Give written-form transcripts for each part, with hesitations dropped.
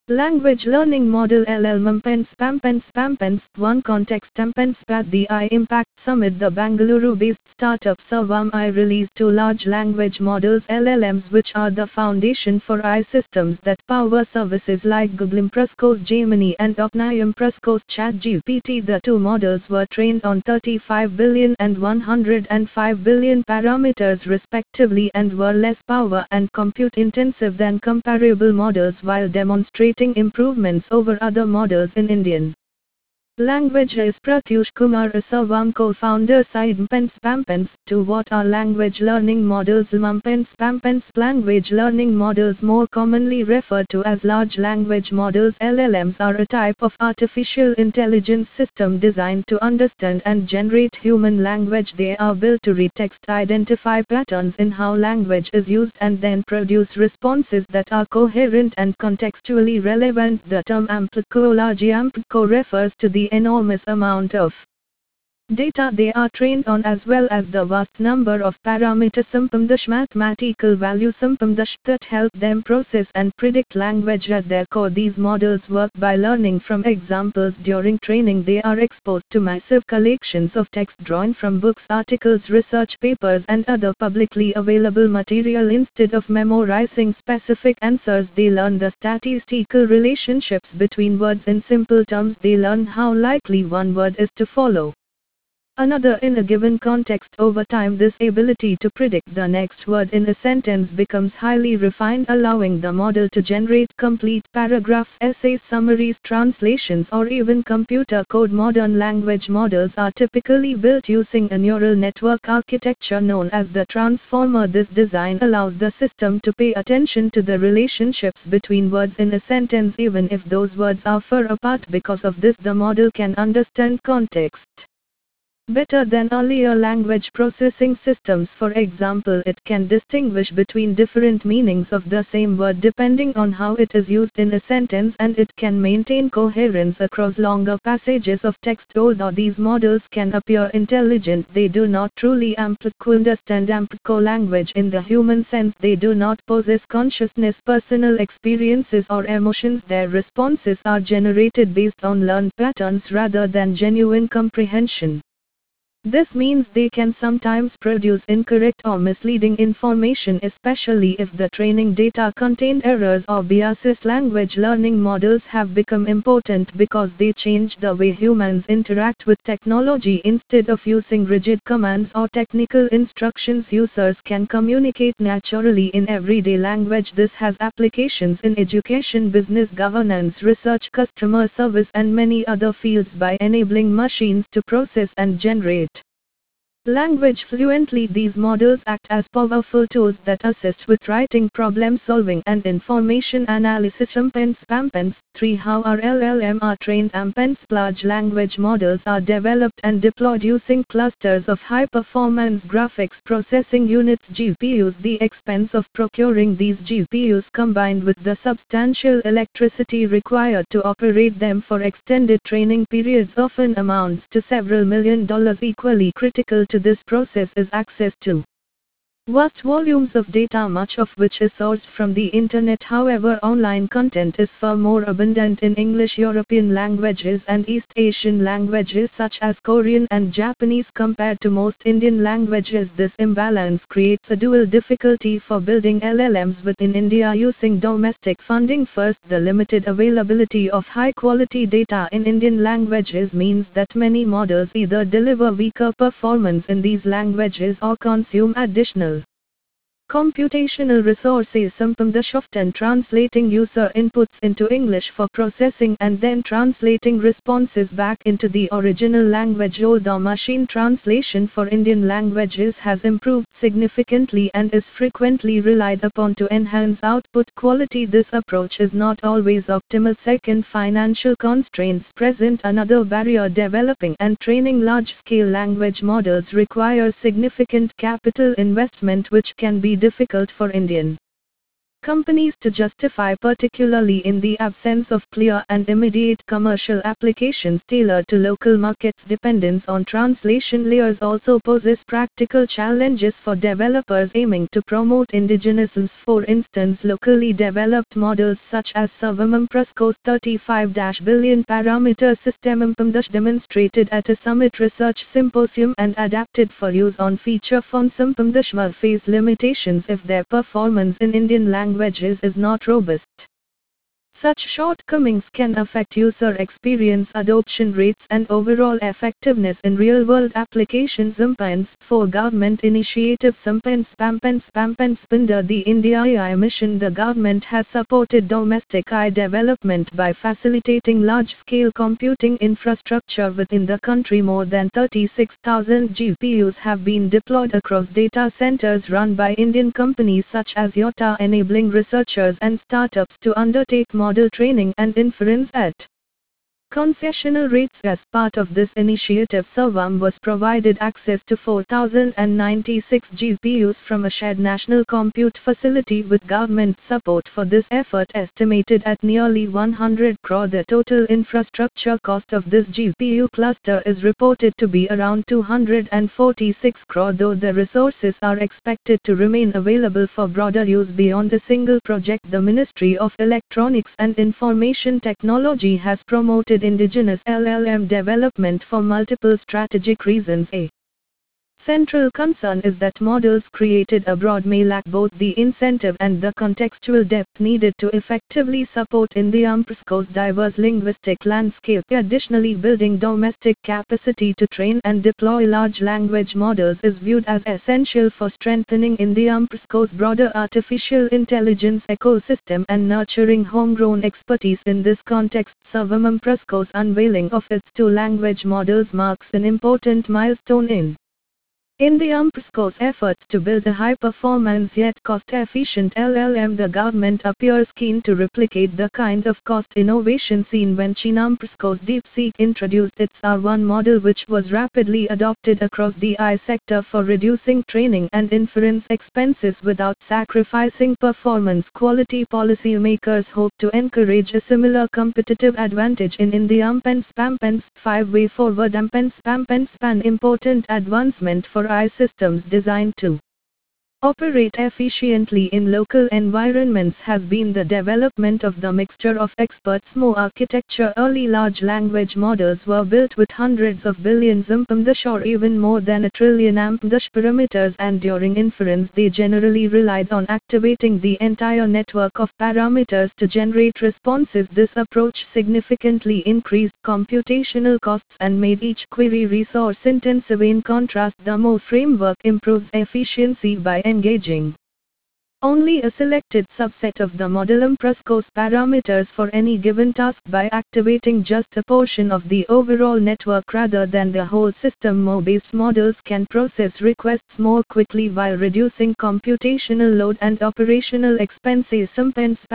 Language Learning Model LLM Pampens 1 Context Pampens at the impact Summit. The Bangalore-based startup Sarvam I released 2 large language models LLMs, which are the foundation for AI systems that power services like Google Impressco's Gemini and OpenAI Impressco's ChatGPT. The 2 models were trained on 35 billion and 105 billion parameters respectively and were less power and compute intensive than comparable models while demonstrating improvements over other models in Indian language. Is Pratyush Kumar, a Sarvam co-founder. Side Pampens to what are language learning models? Pampens Language learning models, more commonly referred to as large language models LLMs, are a type of artificial intelligence system designed to understand and generate human language. They are built to read text, identify patterns in how language is used and then produce responses that are coherent and contextually relevant. The term Amplico refers to the enormous amount of data they are trained on as well as the vast number of parameters mathematical values that help them process and predict language. At their core, these models work by learning from examples. During training, they are exposed to massive collections of text drawn from books, articles, research papers and other publicly available material. Instead of memorizing specific answers, they learn the statistical relationships between words. In simple terms, they learn how likely one word is to follow another in a given context. Over time, this ability to predict the next word in a sentence becomes highly refined, allowing the model to generate complete paragraphs, essays, summaries, translations, or even computer code. Modern language models are typically built using a neural network architecture known as the transformer. This design allows the system to pay attention to the relationships between words in a sentence even if those words are far apart. Because of this, the model can understand context better than earlier language processing systems. For example, it can distinguish between different meanings of the same word depending on how it is used in a sentence, and it can maintain coherence across longer passages of text. Although these models can appear intelligent, they do not truly understand language in the human sense. They do not possess consciousness, personal experiences or emotions. Their responses are generated based on learned patterns rather than genuine comprehension. This means they can sometimes produce incorrect or misleading information, especially if the training data contained errors or biases. Language learning models have become important because they change the way humans interact with technology. Instead of using rigid commands or technical instructions, users can communicate naturally in everyday language. This has applications in education, business, governance, research, customer service, and many other fields by enabling machines to process and generate language fluently. These models act as powerful tools that assist with writing, problem solving, and information analysis. Pampens 3 How are LLM are trained? Large language models are developed and deployed using clusters of high-performance graphics processing units (GPUs). The expense of procuring these GPUs, combined with the substantial electricity required to operate them for extended training periods, often amounts to several $1 million. Equally critical to this process is access to vast volumes of data, much of which is sourced from the internet. However, online content is far more abundant in English, European languages and East Asian languages such as Korean and Japanese compared to most Indian languages. This imbalance creates a dual difficulty for building LLMs within India using domestic funding. First, the limited availability of high-quality data in Indian languages means that many models either deliver weaker performance in these languages or consume additional computational resources. Often translating user inputs into English for processing and then translating responses back into the original language. Although machine translation for Indian languages has improved significantly and is frequently relied upon to enhance output quality, this approach is not always optimal. Second, financial constraints present another barrier. Developing and training large-scale language models requires significant capital investment, which can be difficult for Indian companies to justify, particularly in the absence of clear and immediate commercial applications tailored to local markets. Dependence on translation layers also poses practical challenges for developers aiming to promote indigenous IMs. For instance, locally developed models such as Savamam Prasco's 35 billion parameter system IMPMDASH demonstrated at a summit research symposium and adapted for use on feature phones IMPMDASH may face limitations if their performance in Indian languages is not robust. Such shortcomings can affect user experience, adoption rates, and overall effectiveness in real-world applications. For government initiatives under the India AI mission, the government has supported domestic AI development by facilitating large-scale computing infrastructure within the country. More than 36,000 GPUs have been deployed across data centers run by Indian companies such as Yotta, enabling researchers and startups to undertake model training and inference at concessional rates. As part of this initiative, Savam was provided access to 4,096 GPUs from a shared national compute facility with government support for this effort estimated at nearly 100 crore. The total infrastructure cost of this GPU cluster is reported to be around 246 crore, though the resources are expected to remain available for broader use beyond the single project. The Ministry of Electronics and Information Technology has promoted indigenous LLM development for multiple strategic reasons. A central concern is that models created abroad may lack both the incentive and the contextual depth needed to effectively support Indian Prasco's diverse linguistic landscape. Additionally, building domestic capacity to train and deploy large language models is viewed as essential for strengthening Indian Prasco's broader artificial intelligence ecosystem and nurturing homegrown expertise. In this context, Savamam Prasco's unveiling of its two language models marks an important milestone in Indian Prasco's efforts to build a high-performance yet cost-efficient LLM. The government appears keen to replicate the kind of cost innovation seen when China Prasco's DeepSeek introduced its R1 model, which was rapidly adopted across the AI sector for reducing training and inference expenses without sacrificing performance quality. Policymakers hope to encourage a similar competitive advantage in India. 5 Way forward. An important advancement for AI systems designed to operate efficiently in local environments has been the development of the mixture of experts MO architecture. Early large language models were built with hundreds of billions or even more than a trillion parameters, and during inference they generally relied on activating the entire network of parameters to generate responses. This approach significantly increased computational costs and made each query resource intensive. In contrast, the MO framework improves efficiency by engaging only a selected subset of the model Prasco's parameters for any given task by activating just a portion of the overall network rather than the whole system. MO-based models can process requests more quickly while reducing computational load and operational expenses. For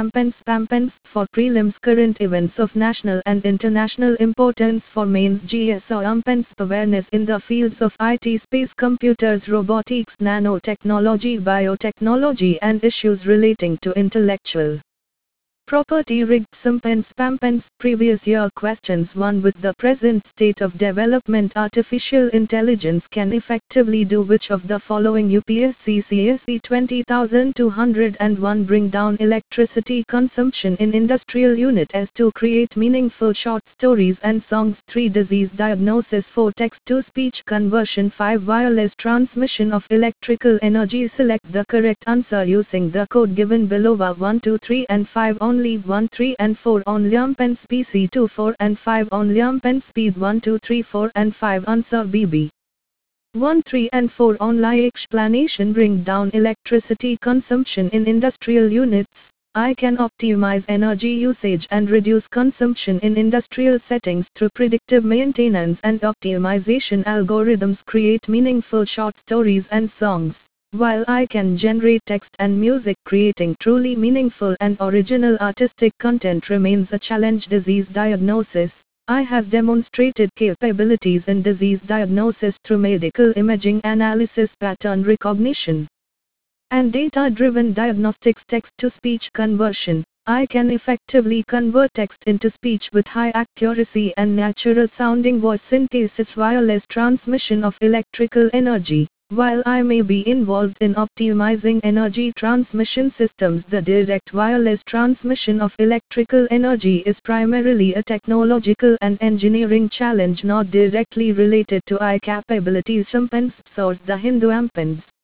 prelims, current events of national and international importance for mains GSO awareness in the fields of IT, space, computers, robotics, nanotechnology, biotechnology, and issues relating to intellectual property. Rigged Pampens. Previous year questions. 1. With the present state of development, artificial intelligence can effectively do which of the following? UPSC CSE 20201. Bring down electricity consumption in industrial unit. S2. Create meaningful short stories and songs. 3. Disease diagnosis. 4. Text-to-speech conversion. 5. Wireless transmission of electrical energy. Select the correct answer using the code given below. 1, 2, 3 and 5 only. 1, 3 and 4 only. PC 2, 4 and 5 only. Speed 1, 2, 3, 4 and 5. Answer BB 1, 3 and 4 only. Explanation. Bring down electricity consumption in industrial units. I can optimize energy usage and reduce consumption in industrial settings through predictive maintenance and optimization algorithms. Create meaningful short stories and songs. While I can generate text and music, creating truly meaningful and original artistic content remains a challenge. Disease diagnosis. AI has demonstrated capabilities in disease diagnosis through medical imaging analysis, pattern recognition, and data-driven diagnostics text-to-speech conversion. I can effectively convert text into speech with high accuracy and natural-sounding voice synthesis. Wireless transmission of electrical energy. While I may be involved in optimizing energy transmission systems, the direct wireless transmission of electrical energy is primarily a technological and engineering challenge not directly related to AI capabilities. Source: The Hindu Ampens.